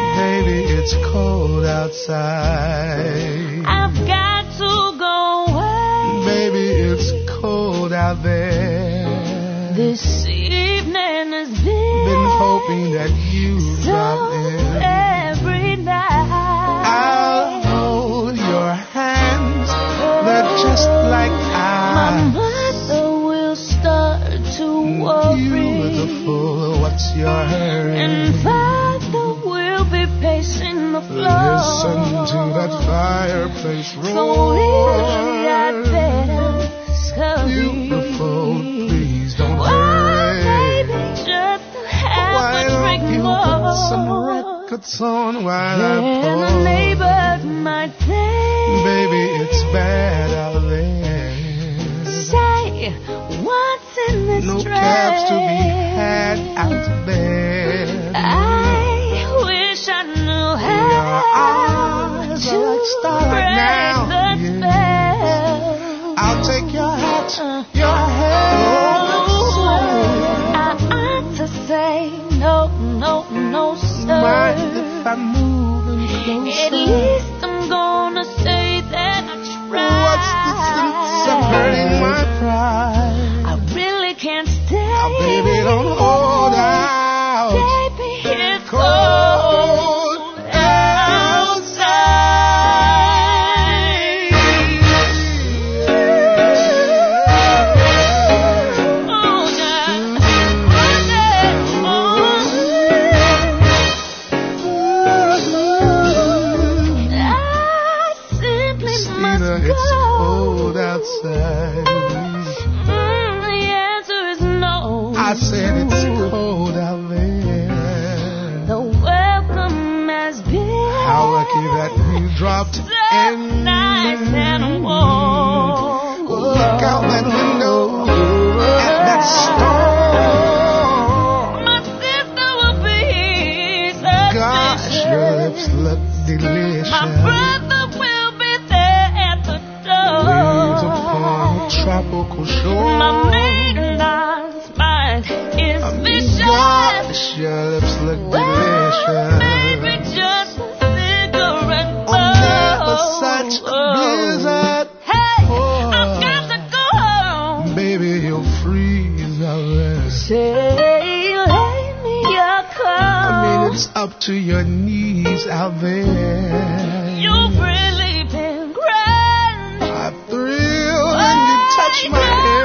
Baby, it's cold outside. I've got to go away. Baby, it's cold out there. This evening has Been hoping that you'd drop in. every night. I'll hold your hands. They're just like My ice. mother will start to worry. Beautiful, what's your hurry? And father will be pacing the floor. Listen to that fireplace roar. So really I'd better scurry. Beautiful, please don't Oh, hurry. baby, just have Why a drink don't you more. put some records on while I And the pour? neighbors might say, Baby, it's bad out there. say, what's in this No tray? cabs to be had out there. I wish I knew how Your eyes to are like starlight break now. the Yeah. spell. I'll take your hat, your hair. I ought to say no, no, no, sir. Mind if I'm moving closer? At least I'm gonna say that I tried. What's the sense of hurting my pride? I really can't stay. Now, baby, don't hold out. Baby, it's Cold outside. Oh, I simply must Christina, it's go. cold outside. The answer is no. I said it's cold out there. The welcome has been How lucky that you dropped so in. nice and warm. Look out that window at that storm. My sister will be Gosh, your lips look delicious. My brother will be there at the Waves door. upon a tropical shore. My maintenance mind is vicious. Gosh, your lips look Well, maybe delicious. just a cigarette. Oh, never such a blizzard. Hey, Oh. I've got to go home. Baby, you'll freeze out there. Say, lend me your coat. I mean, it's up to your knees out there. You've really been grand. I thrill when you touch my hair.